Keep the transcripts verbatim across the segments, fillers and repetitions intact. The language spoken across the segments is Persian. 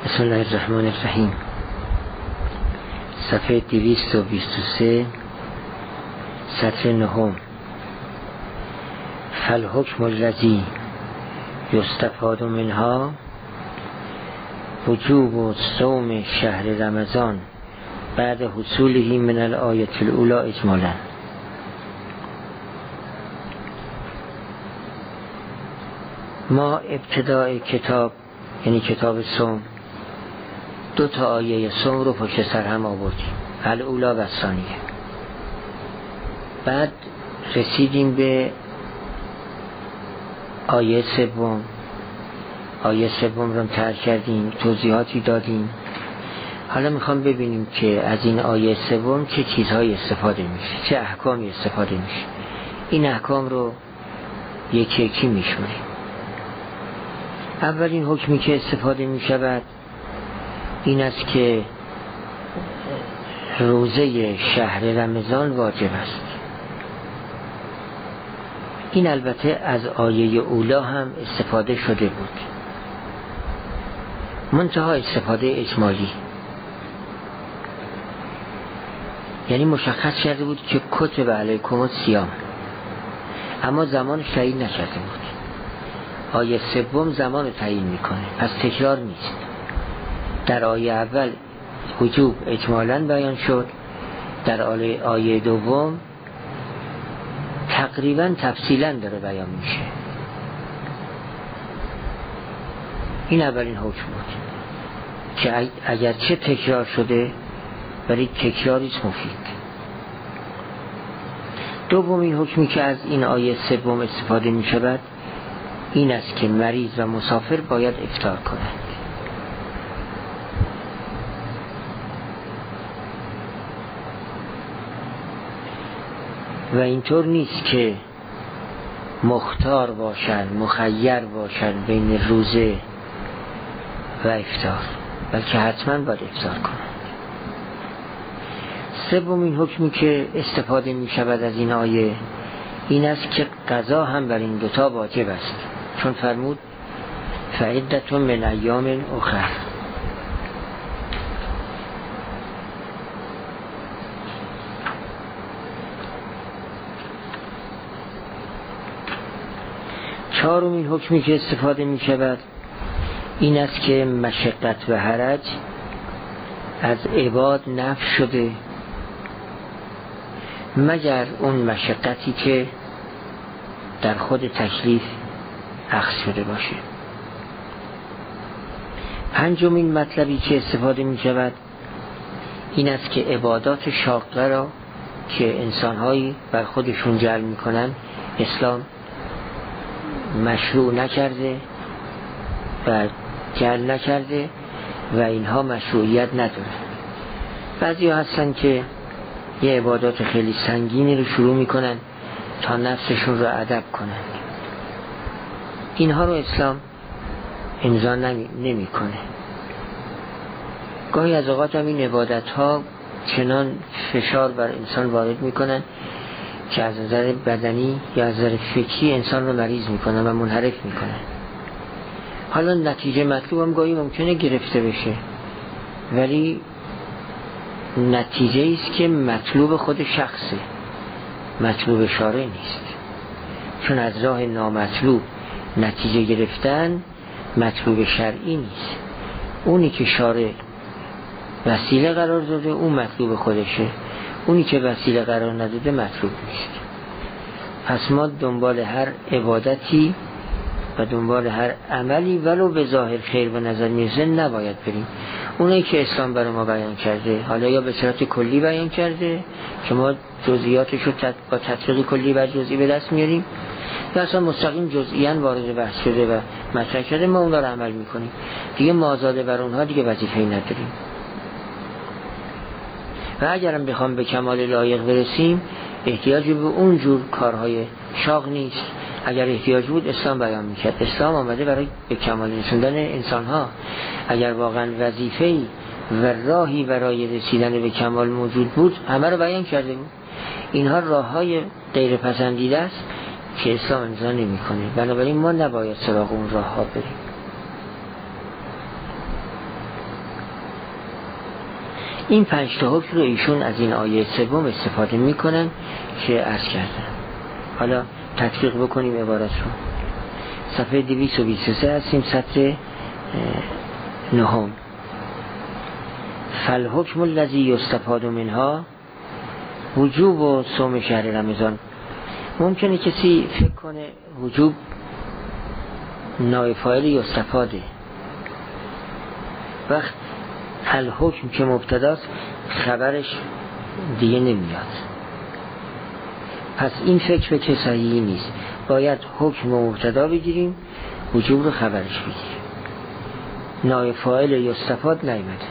بسم الله الرحمن الرحیم. صفحه دویست و بیست و سه، سطر نهم. فالحکم الذی یستفاد منها وجوب صوم شهر رمضان بعد حصوله من الآیة الاولی اجمالا. ما ابتدای کتاب یعنی کتاب صوم دو تا آیه صوم رو پشت سر هم آوردیم، الاولی و ثانیه. بعد رسیدیم به آیه سوم. آیه سوم رو ترک کردیم، توضیحاتی دادیم. حالا میخوام ببینیم که از این آیه سوم چه چیزهایی استفاده میشه، چه احکامی استفاده میشه. این احکام رو یکی یکی میشونیم. اولین حکمی که استفاده میشود این است که روزه شهر رمضان واجب است. این البته از آیه اولا هم استفاده شده بود، منتها استفاده اجمالی، یعنی مشخص کرده بود که کتب علیکم الصیام، اما زمان تعیین نکرده بود. آیه سوم زمان تعیین میکنه، پس تکرار نیست. در آیه اول وجوب اجمالاً بیان شد، در آیه دوم تقریباً تفصیلاً داره بیان میشه. این اولین حکم بود که اگر چه تکرار شده ولی تکراریست مفید. دومین حکمی که از این آیه سوم استفاده میشود این است که مریض و مسافر باید افطار کنند. و اینطور نیست که مختار باشند، مخیر باشند بین روزه و افطار، بلکه حتما باید افطار کنند. سومین حکمی که استفاده می شود از این آیه این است که قضا هم بر این دوتا واجب است، چون فرمود فعدة من ایام اخر. چهارمین حکمی که استفاده می شود این است که مشقت و حرج از عباد نفی شده مگر اون مشقتی که در خود تکلیف اخذ شده باشه. پنجمین مطلبی که استفاده می شود این است که عبادات شاقه را که انسانهایی بر خودشون جلب می کنن اسلام مشروع نکرده و جعل نکرده و اینها مشروعیت نداره. بعضی ها هستن که یه عبادات خیلی سنگینی رو شروع میکنن تا نفسشون رو ادب کنن. اینها رو اسلام امضا نمی, نمی کنه. گاهی از اوقات هم این عبادت ها چنان فشار بر انسان وارد میکنن که از نظر بدنی یا از نظر فکری انسان رو مریض میکنن و منحرف میکنن. حالا نتیجه مطلوب هم گاهی ممکنه گرفته بشه، ولی نتیجه است که مطلوب خود شخصه، مطلوب شارع نیست. چون از راه نامطلوب نتیجه گرفتن مطلوب شرعی نیست. اونی که شارع وسیله قرار داده اون مطلوب خودشه، اونی که وسیله قرار نداده مطلوب نیست. پس ما دنبال هر عبادتی و دنبال هر عملی ولو به ظاهر خیر به نظر میرسه نباید بریم. اونایی که اسلام برای ما بیان کرده، حالا یا به صورت کلی بیان کرده که ما جزئیاتش رو با تطبیق کلی بر جزئی به دست میاریم، یا اصلا مستقیم جزئیاً وارد بحث شده و مطرح شده، ما اون رو عمل میکنیم. دیگه ما آزاده بر اونها دیگه وظیفه‌ای نداریم. و اگرم بخوام به کمال لایق برسیم احتیاجی به اون جور کارهای شاق نیست. اگر احتیاج بود اسلام بیان میکرد. اسلام آمده برای به کمال رسوندن انسانها. اگر واقعا وظیفه‌ای و راهی برای رسیدن به کمال موجود بود همه رو بیان کرده بود. اینها راههای غیر پسندیده است که اسلام امضا نمیکنه. بنابراین ما نباید سراغ اون راه ها بریم. این پنج تا حکم رو ایشون از این آیه سوم استفاده میکنن که عرض کردم. حالا تطبیق بکنیم عبارت رو. صفحه دویست و بیست و سه هستیم، سطر نهم. فالحکم الذی یستفاد منها وجوب و صوم شهر رمضان. ممکنه کسی فکر کنه وجوب نائب فاعل یستفاده، وقت الحکم که مبتداست خبرش دیگه نمیاد. پس این فکر فکر صحیحی نیست. باید حکم و مبتدا بگیریم، وجوب رو خبرش بگیریم. نائب فاعل یستفاد نیامده.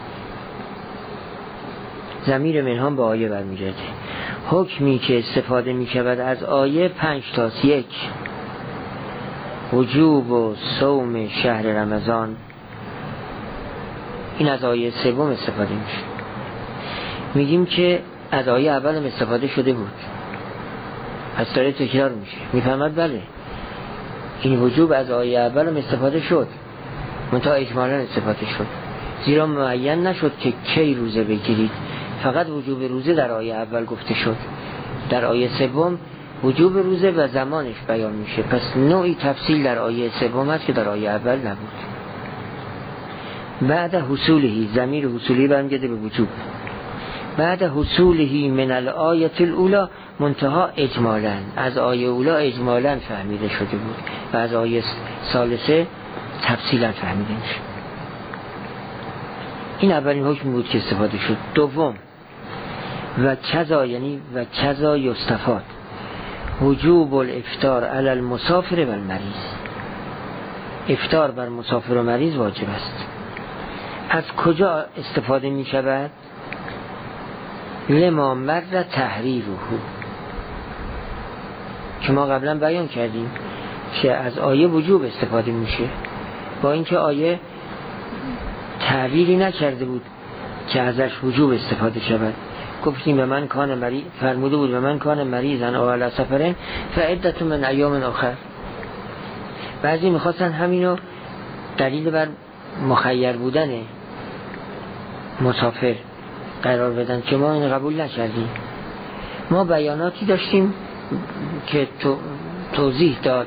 ضمیر منهان به آیه برمیگرده. حکمی که استفاده می شود از آیه پنج تاست. یک، وجوب و صوم شهر رمضان. این از آیه سوم استفاده میشه. میگیم که از آیه اول هم استفاده شده بود، پس داره تکرار میشه. میفهمد بله این وجوب از آیه اول هم استفاده شد، منتها اجمالا استفاده شد، زیرا معین نشد که کی روزه بگیرید. فقط وجوب روزه در آیه اول گفته شد، در آیه سوم وجوب روزه و زمانش بیان میشه. پس نوعی تفصیل در آیه سوم هست که در آیه اول نبود. بعد حصولهی، ضمیر حصولی برمیگرده به وجوب. بعد حصولهی من الآیه الاولی، منتها اجمالا از آیه اولا اجمالا فهمیده شده بود و از آیه ثالثه تفصیلا فهمیده میشه. این اولین حکم بود که استفاده شد. دوم، و کذا، یعنی و کذا یستفاد وجوب الافطار علی المسافر و المریض. افطار بر مسافر و مریض واجب است. از کجا استفاده می شود؟ لما مر تحریره، که ما قبلا بیان کردیم که از آیه وجوب استفاده میشه، با اینکه آیه تعبیری نکرده بود که ازش وجوب استفاده شود. گفتیم به من کان مریض، فرموده بود به من کان مریضن او علی سفرن فعدت من ایام آخر. بعضی میخواستن همینو دلیل بر مخیر بودن مسافر قرار بدن که ما این قبول نکردیم. ما بیاناتی داشتیم که تو توضیح داد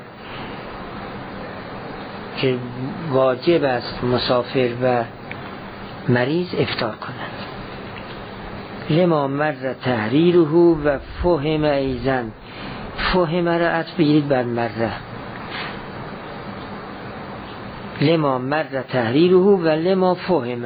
که واجب است مسافر و مریض افطار کنند. لما مر تحریره و فهم ایزن. فهم را عطف بگیرید بر مره. لما مر تحریره و لما فهم.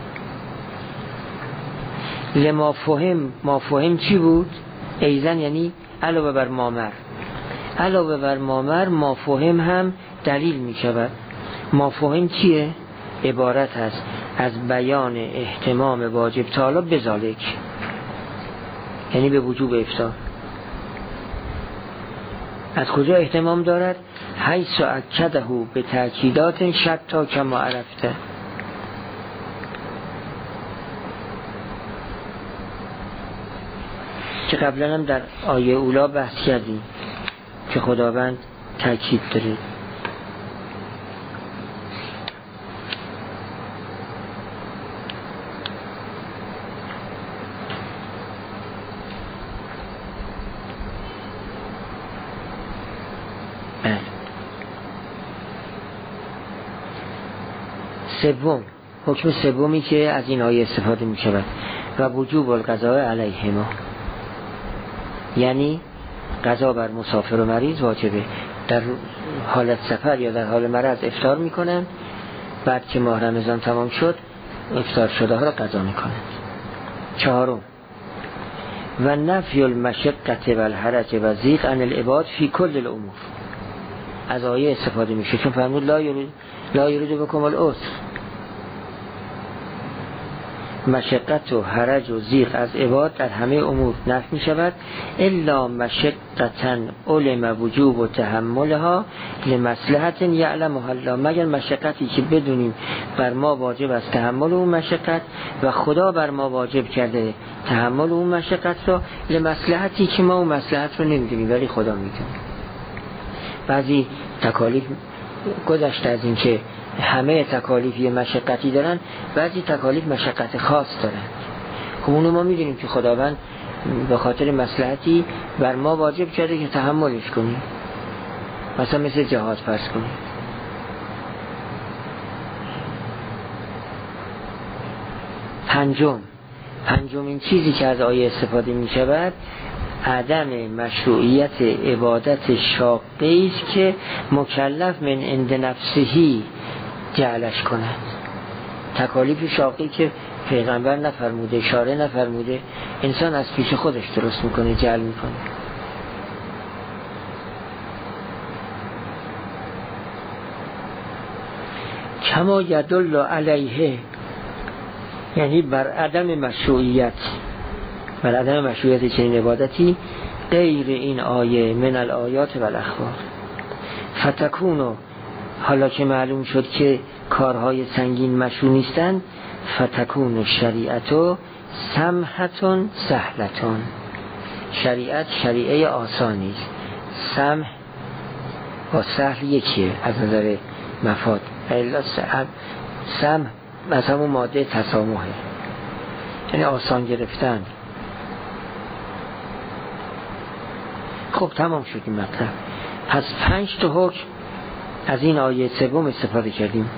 لما فهم، ما فهم چی بود؟ ایزن یعنی علاوه بر مامر. علاوه بر مامر ما فهم هم دلیل می شود. ما فهم چیه؟ عبارت هست از بیان اهتمام واجب تعالی بذالک، یعنی به وجوب افطار. از کجا اهتمام دارد؟ حیث اکده به تأکیدات شتا کما عرفته. که قبلا هم در آیه اولا بحث کردیم که خداوند تأکید داره. سوم، حکم سومی که از این آیه استفاده می شود و وجوب القضاء علیهما، یعنی قضا بر مسافر و مریض واجبه. در حالت سفر یا در حال مرض افطار میکنن، بعد که ماه رمضان تمام شد افطار شده ها را قضا میکنن. چهارم، و نفی المشقت و الحرج و ضیق عن العباد فی کل الامور. از آیه استفاده میشه چون فرمود لا یرید لا یرید بکم العسر. مشقت و حرج و ضیق از عباد در همه امور نفی می شود الا مشقتا علم وجوب و تحملها لمصلحت یعلمها الله، مگر مشقتی که بدونیم بر ما واجب است تحمل اون مشقت و خدا بر ما واجب کرده تحمل اون مشقت را، لمصلحتی که ما اون مصلحت رو نمیدونیم ولی خدا میدونه. بعضی تکالیف گذشته از این که همه تکالیف یه مشقتی دارن، بعضی تکالیف مشقت خاص دارن. خب اونو ما میدونیم که خداوند به خاطر مصلحتی بر ما واجب کرده که تحملش کنیم، مثلا مثل جهاد فرض کنیم. پنجم پنجمین چیزی که از آیه استفاده می شود عدم مشروعیت عبادت شاقه است که مکلف من عند نفسهی جعلش کند. تکالیف شاقی که پیغمبر نفرموده، شارع نفرموده، انسان از پیش خودش درست میکنه، جعل میکنه. کما یدل علیه، یعنی بر عدم مشروعیت بر عدم مشروعیت چنین عبادتی غیر این آیه من الآیات و الاخبار. فتکونو، حالا که معلوم شد که کارهای سنگین مشروع نیستند، فتکون شریعتو سمحتون سهلتون، شریعت شریعه آسانی است. سمح با سهل یکیه از نظر مفاد. سمح از همون ماده تسامحه، یعنی آسان گرفتن. خب تمام شد این مطلب. پس پنج تا حکم از این آیه سوم استفاده کردیم.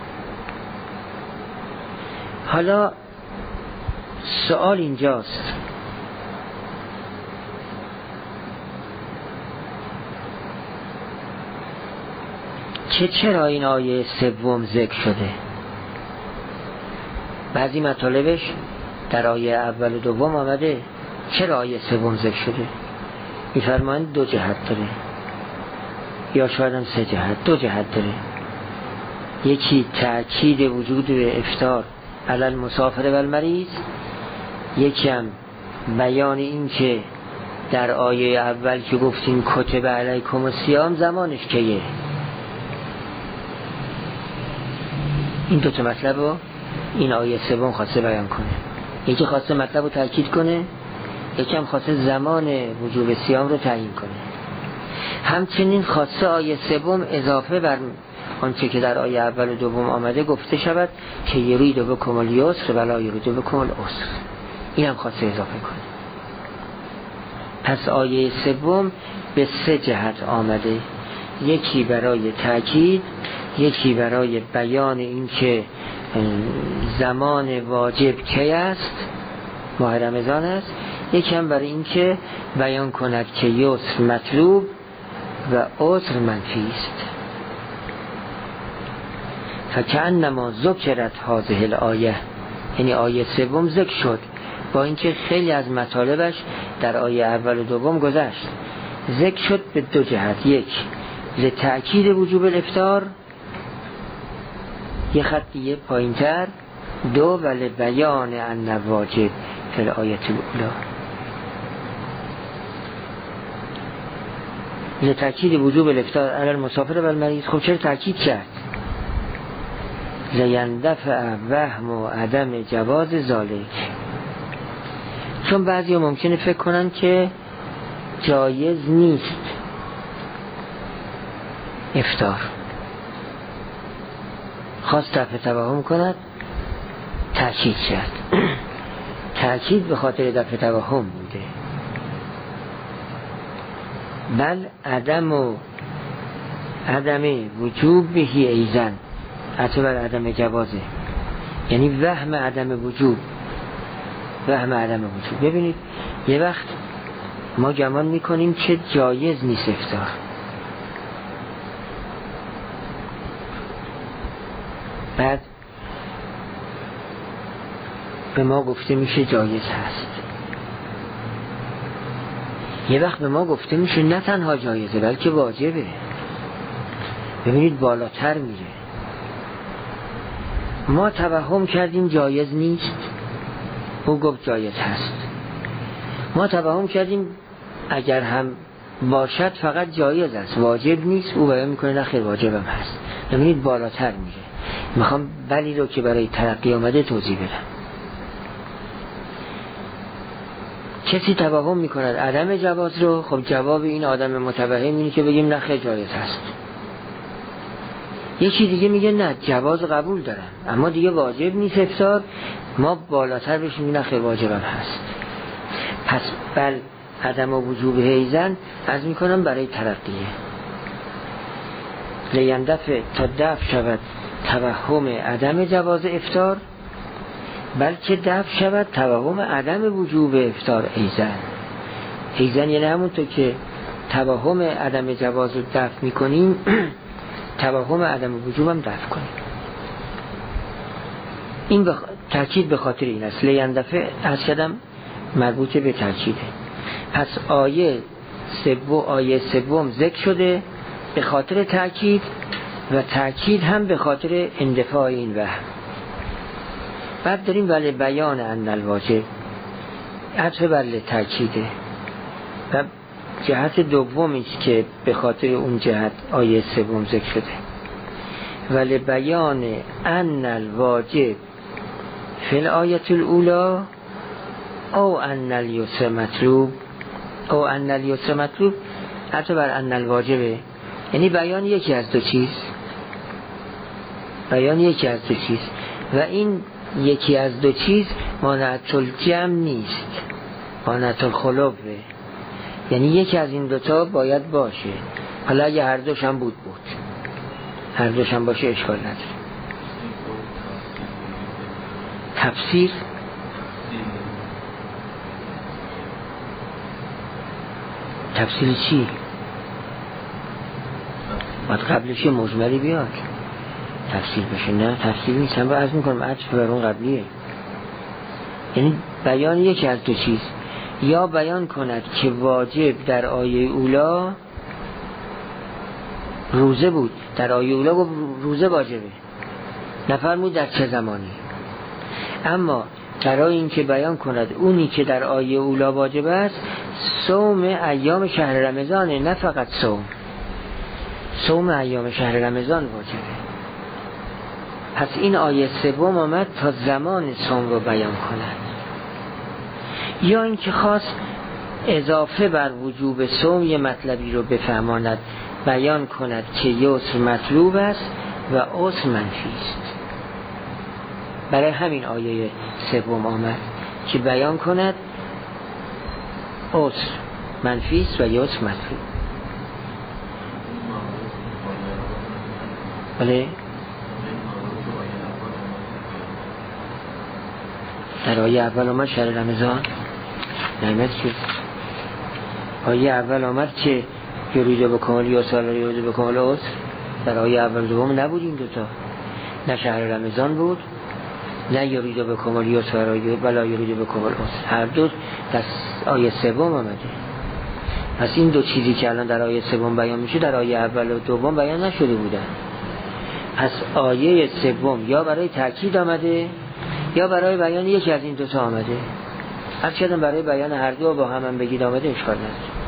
حالا سوال اینجاست که چرا این آیه سوم ذکر شده؟ بعضی مطالبش در آیه اول و دوم آمده، چرا آیه سوم ذکر شده؟ می‌فرمایند دو جهت داره، یا شاید هم سه جهت. دو جهت داره. یکی تأکید وجود افطار علی المسافر و المریض، یکی هم بیان این که در آیه اول که گفتیم کتب علیکم الصیام زمانش کیه. این دو تا مطلب رو این آیه سوم خواسته بیان کنه. یکی خواسته مطلب رو تأکید کنه، یکی هم خواسته زمان وجوب صیام رو تعیین کنه. همچنین خواسته آیه سوم اضافه بر آنچه که در آیه اول و دوم آمده گفته شود که یرید بکم الیسر ولا یرید بکم العسر، این هم خواسته اضافه کنه. پس آیه سوم به سه جهت آمده، یکی برای تأکید، یکی برای بیان این که زمان واجب کی است، ماه رمضان است، یکی هم برای این که بیان کند که یسر مطلوب و عسر منفی است. فکأنما ذکرت هذه الآیه، یعنی آیه سوم ذکر شد با اینکه خیلی از مطالبش در آیه اول و دوم گذشت. ذکر شد به دو جهت، یک لتأکید وجوب الافطار، یه خط دیگه پایین تر، دو ولی بیان ان واجب فی الآیه الاولی. لتأکید وجوب الافطار علی المسافر و المریض. خب چرا تأکید کرد؟ لیندفع وهم و عدم جواز ذالک، چون بعضی ها ممکنه فکر کنن که جایز نیست افطار، خواست دفع توهم کند، تأکید کرد. تأکید به خاطر دفع توهم بوده، بل عدم و عدم وجوب بهی ایزن، حتی بر عدم جوازه، یعنی وهم عدم وجوب، وهم عدم وجوب. ببینید یه وقت ما گمان میکنیم که جایز نیست افطار، بعد به ما گفته میشه جایز هست. یه وقت به ما گفته میشه نه تنها جایزه بلکه واجبه. ببینید بالاتر میره. ما توهم کردیم جایز نیست، او گفت جایز هست. ما توهم کردیم اگر هم باشد فقط جایز است، واجب نیست، او بیان میکنه نه خیر واجبم هست. ببینید بالاتر میره. میخوام بلی رو که برای ترقی آمده توضیح بدم. کسی توهم میکند عدم جواز رو، خب جواب این آدم متوهم اینه که بگیم نه خیر جایز هست. یکی دیگه میگه نه جواز قبول دارم اما دیگه واجب نیست افطار، ما بالاتر بهش میگیم خیر واجبم هست. پس بل عدم و وجوب ایزن از میکنم برای ترقیه لیندفع تا دفع شود توهم عدم جواز افطار، بلکه دفع شود توهم عدم وجوب افطار ایزن. ایزن یعنی همونطور که توهم عدم جواز رو دفع میکنیم توهم عدم وجوب هم دفع کنیم. این بخ... تأکید به خاطر این است. لیندفع از کدم مربوط به تأکیده. پس آیه سوم آیه سوم ذکر شده به خاطر تأکید و تأکید هم به خاطر اندفاع این وهم. بعد داریم ولی بیان ان الواجب عطف بر تأکیده و جهت دومی است که به خاطر اون جهت آیه سوم ذکر شده. ولی بیان ان الواجب فی الآیه الاولی او ان الیسر مطلوب او ان الیسر مطلوب حتی بر ان الواجبه، یعنی بیان یکی از دو چیز، بیان یکی از دو چیز و این یکی از دو چیز مانعت الجمع نیست، مانعت الخلوه، یعنی یکی از این دوتا باید باشه. حالا اگه هر دوش هم بود بود هر دوش هم باشه اشکال نداره. تفسیر تفسیر چی؟ باید قبلش یه مجملی بیاد تفسیر بشه. نه تفسیر نیست، هم با عرض میکنم عطف بر اون قبلیه. یعنی بیان یکی از دو چیز، یا بیان کند که واجب در آیه اولا روزه بود، در آیه اولا گفت روزه واجبه، نفرمود در چه زمانی، اما برای این که بیان کند اونی که در آیه اولا واجب است صوم ایام شهر رمضانه، نه فقط صوم صوم ایام شهر رمضان واجبه. پس این آیه سوم آمد تا زمان صوم رو بیان کند، یا اینکه خواست اضافه بر وجوب صوم یه مطلبی رو بفهماند، بیان کند که یسر مطلوب است و عسر منفی است. برای همین آیه سوم آمد که بیان کند عسر منفی است و یسر مطلوب. بله در آیه اول آمد شهر رمضان نعمت شد. آیه اول آمد که یریده به کامل یا سال یریده به کامل عسر، در آیه اول دوم نبود این دوتا، نه شهر رمضان بود نه یریده به کامل یا سال بلا یریده به کامل عسر، هر دو در آیه سوم آمده. پس این دو چیزی که الان در آیه سوم بیان میشه در آیه اول و دوم بیان نشده بودن. پس آیه سوم یا برای تأکید آمده یا برای بیان یکی از این دوتا آمده. هر چقدر برای بیان هر دو با هم هم بگید آمده اشکال نداره.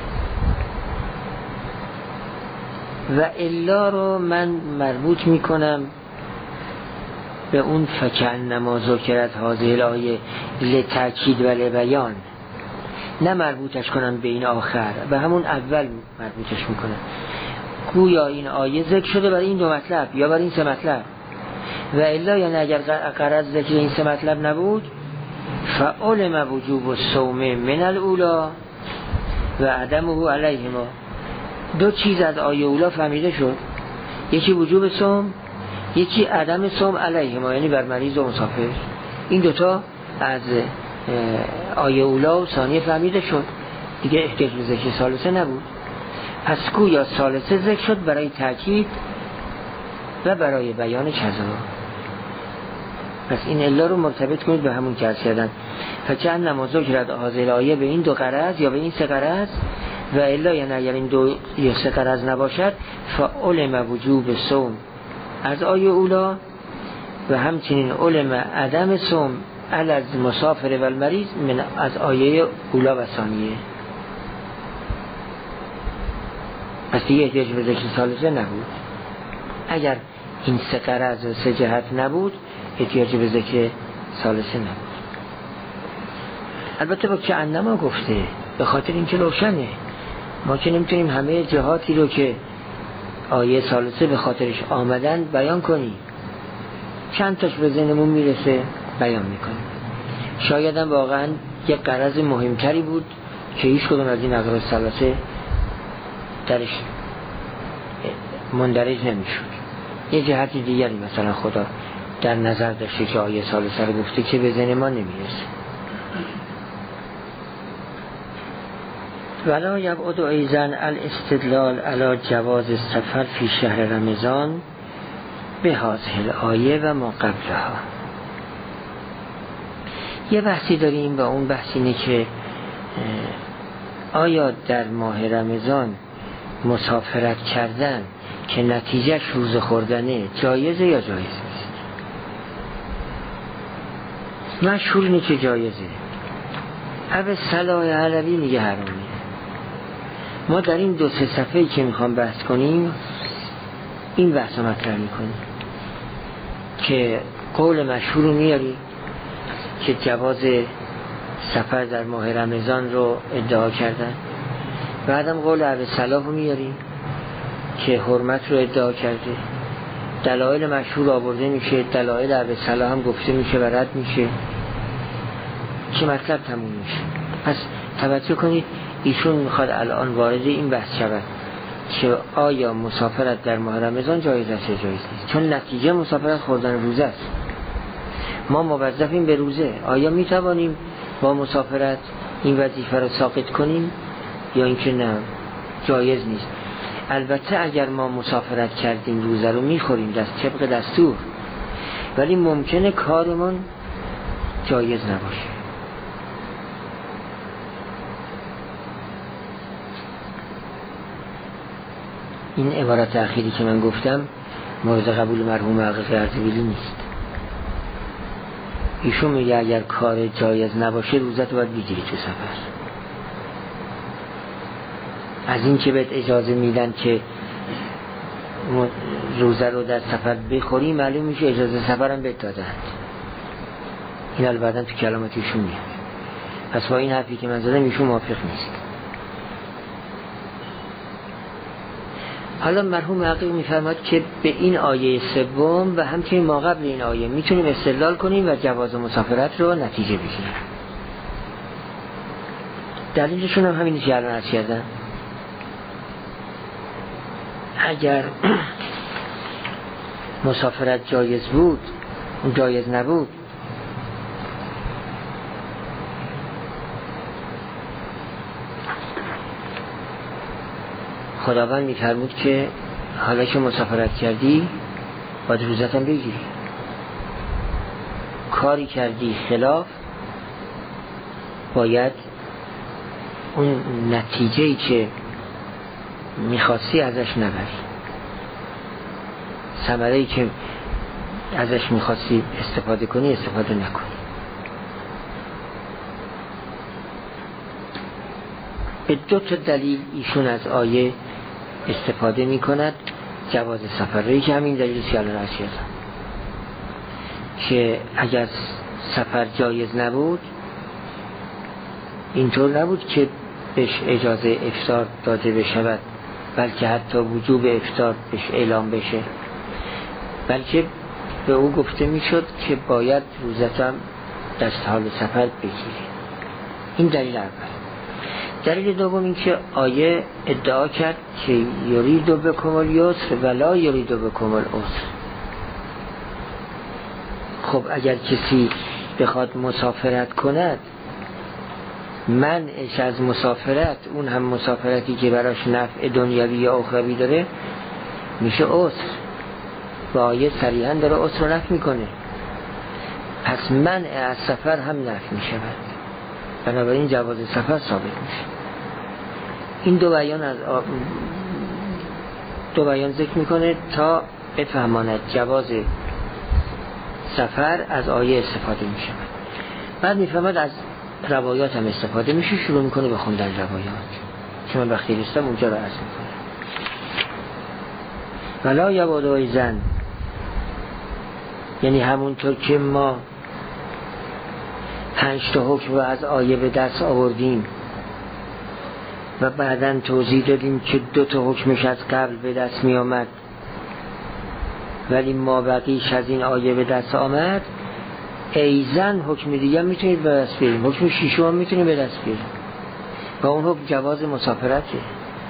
و الا رو من مربوط میکنم به اون فکأنما ذکرت هذه الآیه لتأکید و لبیان، نه مربوطش کنم به این آخر، به همون اول مربوطش میکنم. گویا این آیه ذکر شده برای این دو مطلب یا برای این سه مطلب. و الا یعنی اگر غرض ذکر این سه مطلب نبود فعلم وجوب الصوم من الاولا و عدمه علیهما، دو چیز از آیه اولا فهمیده شد، یکی وجوب صوم یکی عدم صوم علیهما، یعنی بر مریض و مسافر. این دوتا از آیه اولا و ثانیه فهمیده شد، دیگه احتیاج به ذکر ثالثه نبود. پس گویا ثالثه ذکر شد برای تأکید و برای بیان چیزا. پس این الا رو مرتبط کنید به همون که عرض کردن. فچند نما ذکرت هذه الآیه به این دو غرض یا به این سه غرض، و الا یعنی اگر این دو یا سه غرض نباشد فعلم وجوب صوم از آیه اولا و همچنین علم عدم صوم علی از مسافر و المریض من از آیه اولا و ثانیه. پس دیگه احتیاج به ذکر ثالثه نبود. اگر این سه غرض و سه جهت نبود احتیاج به ذکر ثالثه نبود. البته با که انما گفته به خاطر اینکه روشنه، ما که نمیتونیم همه جهاتی رو که آیه ثالثه به خاطرش آمدن بیان کنیم، چند تاش به ذهنمون میرسه بیان میکنیم. شاید هم واقعا یه غرض مهمتری بود که هیچ کدوم از این اقوال ثلاثه درش مندرج نمیشد. یه جهت دیگری مثلا خدا در نظر داشته که آیه ثالثه رو گفته که به ذهن ما نمیرسه. ولا یبعد ایضا الاستدلال علی جواز السفر فی شهر رمضان به هذه الآیه و ما قبلها. یه بحثی داریم و اون بحث اینه که آیا در ماه رمضان مسافرت کردن که نتیجهش روزه خوردنه جایزه یا جایز نیست؟ مشهور اینه که جایزه. ابو صلاح علوی میگه حرامیه. ما در این دو سه صفحه‌ای که میخوام بحث کنیم این بحث رو مطرح میکنیم که قول مشهور رو میاری که جواز سفر در ماه رمضان رو ادعا کردن، بعدم قول ابو صلاح رو میاری که حرمت رو ادعا کرده، دلایل مشهور آورده میشه، دلایل ابو صلاح هم گفته میشه و رد میشه که مطلب تموم میشه. پس توجه کنید ایشون میخواد الان وارد این بحث شود که آیا مسافرت در ماه رمضان جایز است یا جایز نیست، چون نتیجه مسافرت خوردن روزه است. ما موظفیم به روزه. آیا میتوانیم با مسافرت این وظیفه رو ساقط کنیم یا اینکه نه جایز نیست؟ البته اگر ما مسافرت کردیم روزه رو میخوریم دست طبق دستور، ولی ممکنه کارمون جایز نباشه. این عبارت اخیری که من گفتم مورد قبول مرحوم حقیقی اردبیلی نیست. ایشون میگه اگر کار جایز نباشه روزت باید بگیری تو سفر. از این که بهت اجازه میدن که روزه رو در سفر بخوری معلوم میشه اجازه سفرم بهت دادن. این البته تو کلامت ایشون میاد. پس با این حرفی که من زدم ایشون موافق نیست. حالا مرحوم حقیقی میفرماد که به این آیه سوم و همچنین ما قبل این آیه میتونیم استدلال کنیم و جواز مسافرت رو نتیجه بگیریم. دلیلشون هم همینی که الان عرض کردم. اگر مسافرت جایز بود جایز نبود خداوند میفرمود که حالا که مسافرت کردی باید روزت هم بگیری. کاری کردی خلاف باید اون نتیجه‌ای که میخواستی ازش نبری، ثمره‌ای که ازش میخواستی استفاده کنی استفاده نکنی. به دو تا دلیل ایشون از آیه استفاده میکند جواز سفر روی که همین دلیل سیالان عرض کردم که اگر سفر جایز نبود اینطور نبود که بهش اجازه افطار داده بشود، بلکه حتی وجوب افطار بهش اعلام بشه، بلکه به او گفته میشد که باید روزتم دست حال سفر بگیری. این دلیل اول. دلیل دوم این که آیه ادعا کرد که یریدو بکم الیسر ولا یریدو بکم العسر. خب اگر کسی بخواد مسافرت کند منعش از مسافرت، اون هم مسافرتی که براش نفع دنیوی یا اخروی داره، میشه عسر و آیه صریحا داره عسر رو نفع میکنه. پس منع از سفر هم نفع میشود، بنابراین جواز سفر ثابت میشه. این دو بیان از آ... دو بیان ذکر میکنه تا بفهماند جواز سفر از آیه استفاده میشه. بعد میفهمد از روایات هم استفاده میشه، شروع میکنه به خوندن روایات که من وقتی رستم اونجا رو عرض میکنه. ولا یبعد ایضا، یعنی همونطور که ما پنج تا حکم رو از آیه به دست آوردیم و بعداً توضیح دادیم که دو تا حکمش از قبل به دست می آمد ولی ما بقیش از این آیه به دست آمد، ایزن حکم دیگه میتونید به دست بیاریم، حکم شیشم هم میتونید به دست بیاریم و اون حکم جواز مسافرته.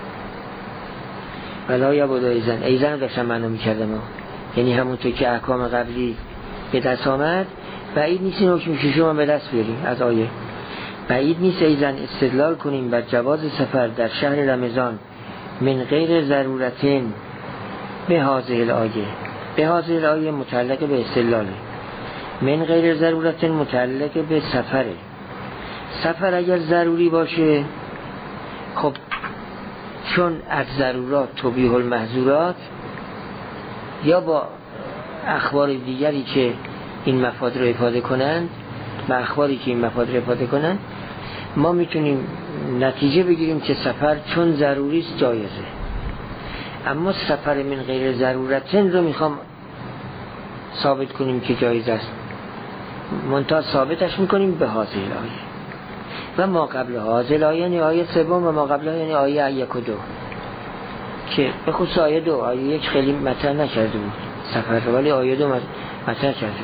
ولا یبود ایزن، ایزن رو داشتم معنا میکردم، یعنی همونطور که احکام قبلی به دست آمد بعید نیست این حکم شیشم هم به دست بیاریم از آیه. بعید نیست ایزن استدلال کنیم بر جواز سفر در شهر رمضان من غیر ضرورتین به هذه الآیه. به هذه الآیه متعلق به استدلاله، من غیر ضرورتین متعلق به سفره. سفر اگر ضروری باشه، خب چون از ضرورات تبیح المحظورات، یا با اخبار دیگری که این مفاد رو افاده کنند و اخباری که این مفاد رو افاده کنند، ما میتونیم نتیجه بگیریم که سفر چون ضروری است جایزه. اما سفر من غیر ضرورتن رو میخوام ثابت کنیم که جایز است، منتها ثابتش میکنیم به حاضر آیه و ما قبل حاضر آیه، یعنی آیه سوم، و ما قبل یعنی آیه یک و دو، که به خصوص آیه دو، آیه یک خیلی مطرح نکرده بود سفر رو، ولی آیه دو مطرح کرده.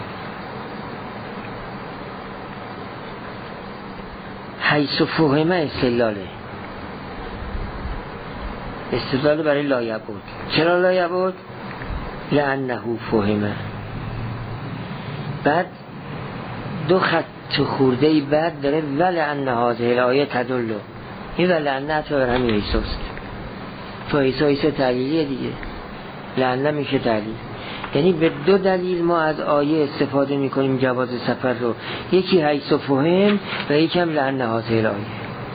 حیث فهمه استدلاله، استدلال برای لا یبود. چرا لا یبود؟ لانه فهمه. بعد دو خط خورده بعد داره ولعن هذه الآیه تدل، این ولعن تو بر همین حیث است، تو حیث حیث تعلیلیه دیگه، لعنه میشه دلیل. یعنی به دو دلیل ما از آیه استفاده میکنیم جواز سفر رو، یکی حیث فهم و یکی هم لعنه هذه الآیه.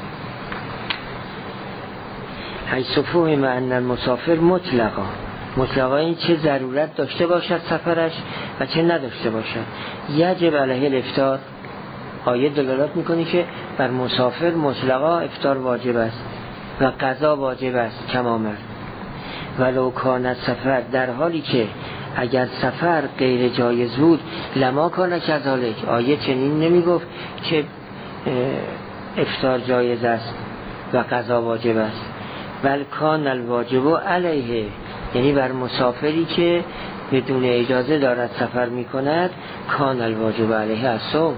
حیث فهم ان المسافر مطلقا، مطلقا این چه ضرورت داشته باشد سفرش و چه نداشته باشد. یجب علیه الافطار، آیه دلالت میکنه که بر مسافر مطلقا افطار واجب است و قضا واجب است کمامر. ولو کان سفر، در حالی که اگر سفر غیر جایز بود لما کان کذالک، آیه چنین نمیگفت که افطار جایز است و قضا واجب است. ول کان الواجب علیه، یعنی بر مسافری که بدون اجازه دارد سفر میکند، کان الواجب علیه الصوم،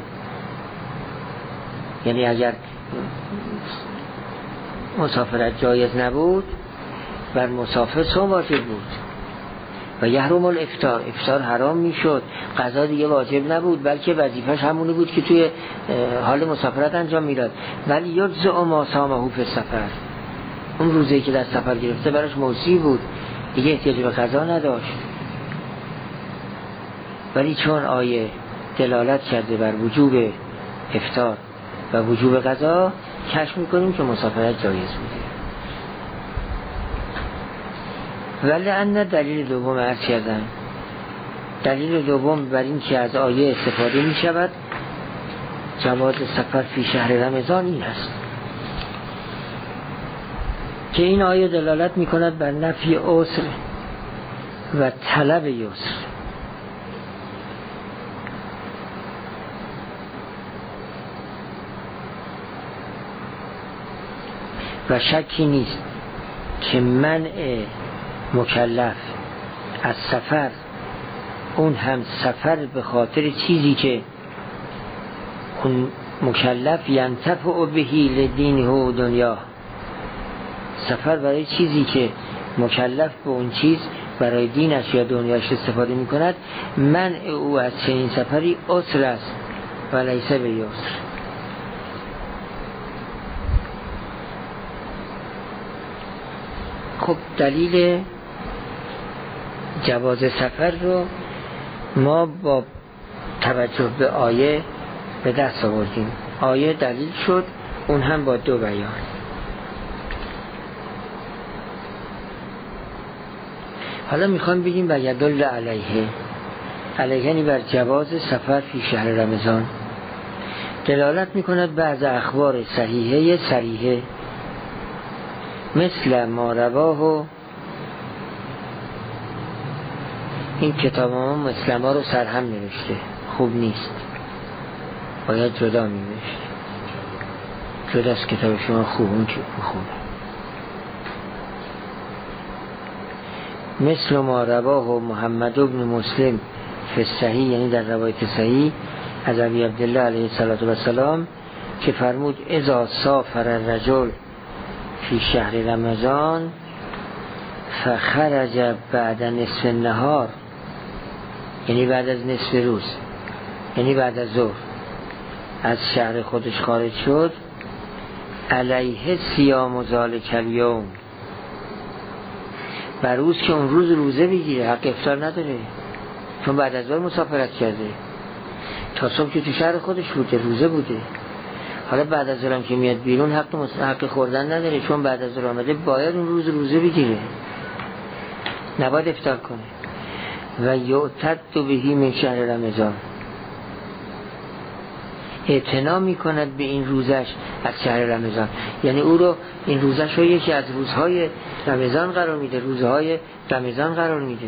یعنی اگر مسافرت جایز نبود بر مسافر صوم واجب بود. و یحرم الافطار، افطار حرام میشد، قضا دیگه واجب نبود، بلکه وظیفش همونی بود که توی حال مسافرت انجام میداد. ولی یجزء ما صامه فی السفر، اون روزی که در سفر گرفته براش موصی بود، دیگه احتیاج به قضا نداشت. ولی چون آیه دلالت کرده بر وجوب افطار و وجوب قضا، کشف میکنیم که مسافرت جایز بوده. ولی ان دلیل دوم عرض کردن، دلیل دوم بر این که از آیه استفاده می شود جواز سفر فی شهر رمضان این است که این آیه دلالت می کند بر نفی عسر و طلب یسر. و شکی نیست که منع مکلف از سفر، اون هم سفر به خاطر چیزی که اون مکلف ینتفع بهی لدینه و دنیا، سفر برای چیزی که مکلف به اون چیز برای دینش یا دنیاش استفاده می کند، منع او از چنین سفری عسر است و لیس به یسر. خب دلیل جواز سفر رو ما با توجه به آیه به دست آوردیم. آیه دلیل شد، اون هم با دو بیان. حالا میخوام بگیم و یدل علیه، علیه یعنی بر جواز سفر فی شهر رمضان، دلالت میکند بعض اخبار صحیحه صریحه مثل ما رواه، این کتاب ما مثل ما رو سرهم نوشته، خوب نیست، باید جدا می نوشته، جدا از کتاب شما خوب، اون که خوبه. مثل ما رواه و محمد بن مسلم فی الصحیح، یعنی در روایت صحیح از ابی عبدالله علیه السلام که فرمود اذا سافر الرجل فی شهر رمضان فخرج بعد نصف النهار، یعنی بعد از نصف روز، یعنی بعد از ظهر از شهر خودش خارج شد، علیه صیام ذلک الیوم، بر روز که اون روز روزه بگیره، حق افطار نداره چون بعد از ظهر مسافرت کرده، تا صبح که تو شهر خودش بوده روزه بوده. حالا بعد از ظهر که میاد بیرون حق حق خوردن نداره چون بعد از ظهر آمده، باید اون روز روزه بگیره، نباید افطار کنه. و یعتد بهی من شهر رمضان، اعتنا میکند به این روزش از شهر رمضان، یعنی او رو این روزش رو یکی از روزهای رمضان قرار میده، روزهای رمضان قرار میده.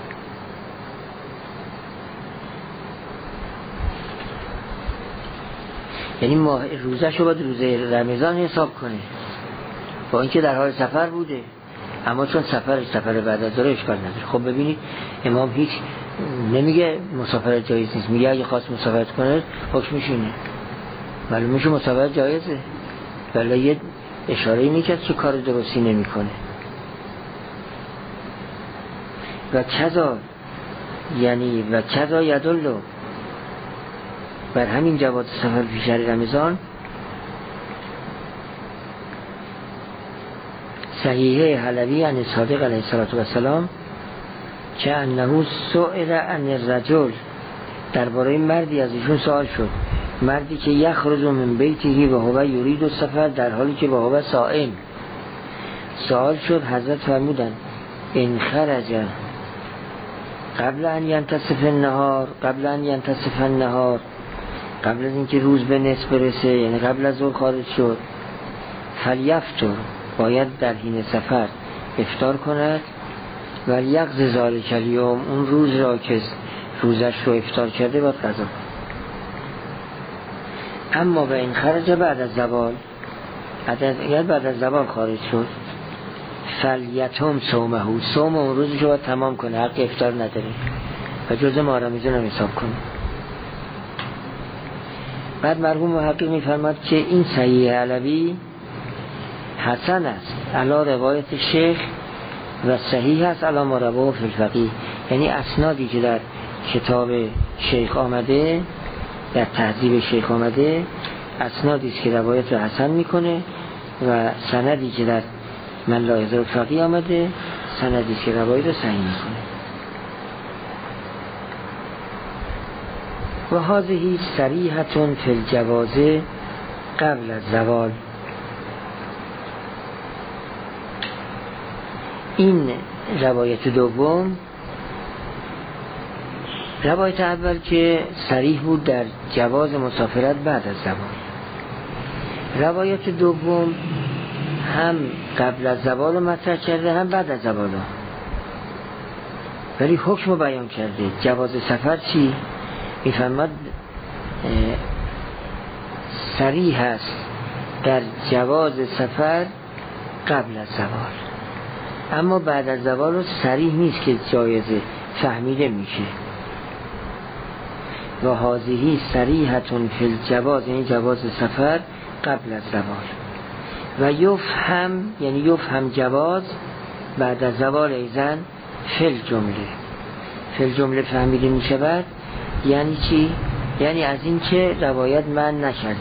یعنی ماه روزش رو باید روزه رمضان حساب کنه، با اینکه در حال سفر بوده، اما چون سفرش سفر بعد از ظهر اشکال نداره. خب ببینید امام هیچ نمیگه مسافرت جایز نیست، میگه اگه خواست مسافرت کنه حکمش اینه، معلوم میشه مسافرت جایزه، ولی یه اشاره میکرد که کار درستی نمیکنه. و کذا یعنی و کذا یدلو، بر همین جواز سفر فی شهر رمضان صحیحه حلبی عن صادق علیه السلام که انه سئل عن الرجل، درباره مردی از ایشون سوال شد، مردی که یخرج من بیته و هو یرید السفر، در حالی که با هو صائم. سوال شد، حضرت فرمودن ان خرج قبل ان ینتصف النهار، قبل ان ینتصف النهار، قبل از اینکه روز به نصف برسه، یعنی قبل از ظهر خارج شد، فلیفطر، باید در حین سفر افطار کند، و یقضی ذلک الیوم، اون روز را که روزش رو افطار کرده باید قضا کند. اما و این خرج بعد از زوال، اگر بعد از زوال خارج شد، فلیتم صومه، صوم اون روزش رو باید تمام کنه، حق افطار نداره و جزء ماه رمضان هم حساب کنه. بعد مرحوم محقق میفرماد که این صحیح علوی حسن است علی روایت شیخ و صحیح است علی ما رواه فی الفقیه، یعنی اسنادی که در کتاب شیخ آمده، در تهذیب شیخ آمده، اسنادی است که روایت رو حسن میکنه، و سندی که در من لاحظه الفقیه آمده، سندی است که روایت رو صحیح میکنه. و هذه صریحة فی الجواز قبل الزوال، این روایت دوم، روایت اول که صریح بود در جواز مسافرت بعد از زوال، روایت دوم هم قبل از زوال مطرح کرده هم بعد از زوال، ولی حکم رو بیان کرده. جواز سفر چی؟ میفرماد صریح است در جواز سفر قبل از زوال، اما بعد از زوال صریح نیست که جایزه، فهمیده میشه. و هذه صریحة فی الجواز، یعنی جواز سفر قبل از زوال. و یفهم، یعنی یفهم جواز بعد از زوال ایزن فی الجمله، فی الجمله فهمیده میشود. یعنی چی؟ یعنی از این که روایت من نکرده.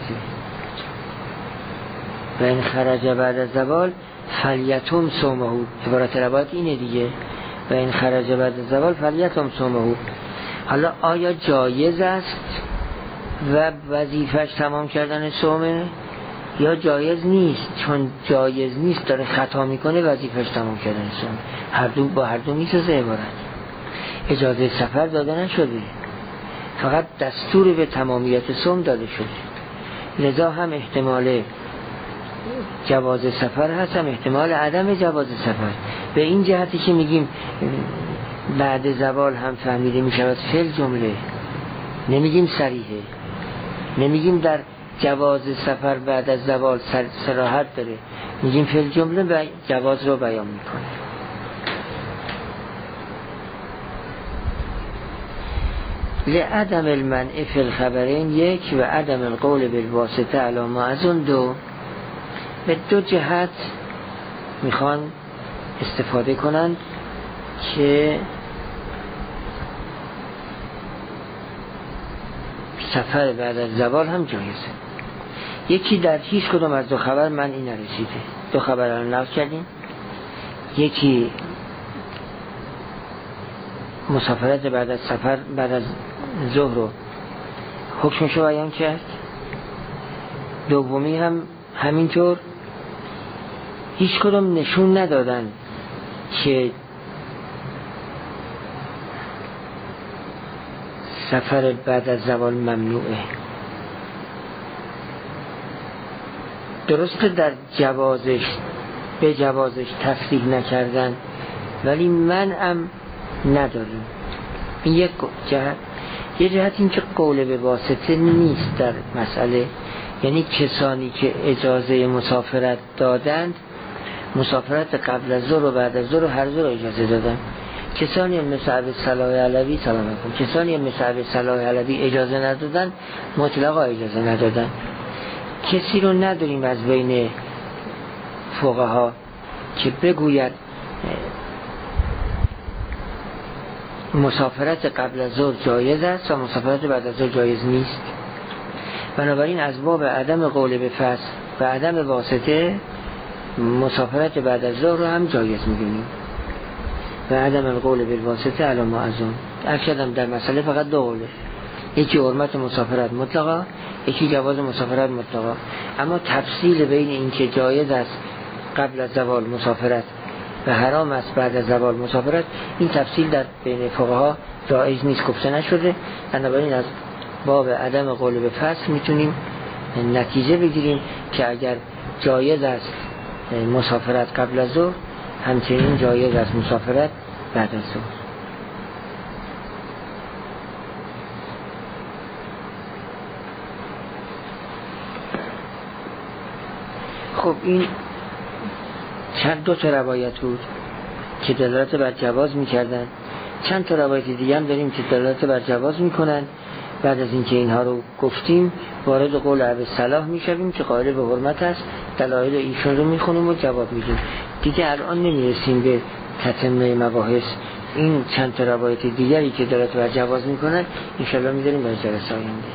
و این خرج بعد از زوال فلیتم صومه، عبارت روایت اینه دیگه، و این خرج بعد از زوال فلیتم صومه. حالا آیا جایز است و وظیفش تمام کردن صومه، یا جایز نیست؟ چون جایز نیست داره خطا میکنه، وظیفش تمام کردن صومه. هر دو با هر دو میسازه عبارت. اجازه سفر داده نشده، فقط دستور به تمامیت صوم داده شده. لذا هم احتمال جواز سفر هست، هم احتمال عدم جواز سفر. به این جهتی که میگیم بعد زوال هم فهمیده میشود فعل جمله، نمیگیم صریحه، نمیگیم در جواز سفر بعد از زوال صراحت داره، میگیم فعل جمله و جواز رو بیان میکنه. لعدم المنع فی الخبرین یک و عدم القول بالواسطه علی ما اظن دو. به دو جهت میخوان استفاده کنند که سفر بعد از زوال هم جایزه. یکی در هیچ کدوم از دو خبر من این نرسیده، دو خبر رو نقل کردیم. یکی مسافرت بعد از سفر بعد از ظهر رو حکمش رو بیان کرد، دومی هم همینطور. هیچ کدوم نشون ندادن که سفر بعد از زوال ممنوعه. درسته در جوازش به جوازش تصریح نکردن ولی منعم نداریم. این یک جهت. یه جهت این که قول به واسطه نیست در مسئله، یعنی کسانی که اجازه مسافرت دادند مسافرت قبل از ظهر و بعد از ظهر هر ظهر اجازه دادن. کسانی مثل ابی صلاح علوی سلام علیکم کسانی مثل ابی صلاح علوی اجازه ندادن، مطلقا اجازه ندادن. کسی رو نداریم از بین فقها که بگوید مسافرت قبل از ظهر جایز است و مسافرت بعد از ظهر جایز نیست. بنابراین از باب عدم قول به فصل و عدم واسطه مسافرت بعد از ظهر رو هم جایز می‌دونیم و عدم القول بالواسطه علی ما اظن. افشدم در مسئله فقط دو قوله، یکی حرمت مسافرت مطلقا، یکی جواز مسافرت مطلقا. اما تفصیل بین این که جایز است قبل از زوال مسافرت و حرام است بعد از زوال مسافرت، این تفصیل در بین فقها جایز نیست، گفته نشده. بنابراین از باب عدم قول به فصل میتونیم نتیجه بگیریم که اگر جایز است مسافرت قبل از ظهر، همچنین جایز است مسافرت بعد از ظهر. خب این چند دو تا روایت بود که دلالت بر جواز میکردن، چند تا روایت دیگه هم داریم که دلالت بر جواز میکنن. بعد از اینکه اینها رو گفتیم وارد قول ابی صلاح میشویم که قائل به حرمت است، دلایل ایشون رو میخونیم و جواب میدیم. دیگه الان نمیرسیم به تتمه مباحث. این چند تا روایت دیگری که دلالت بر جواز میکنن ان شاء الله میذاریم برای جلسه آینده.